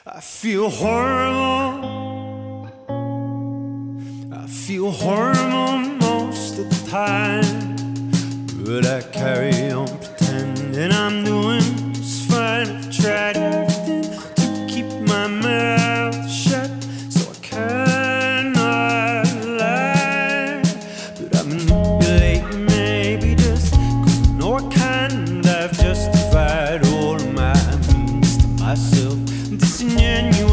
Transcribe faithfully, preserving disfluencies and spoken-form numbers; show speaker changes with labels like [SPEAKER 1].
[SPEAKER 1] I feel horrible, I feel horrible most of the time, but I carry on pretending I'm doing just fine. I've tried everything to keep my mouth shut, so I cannot lie, but I'm manipulating maybe just 'cause I know I can, and I've justified all of my means to myself. Disingenuous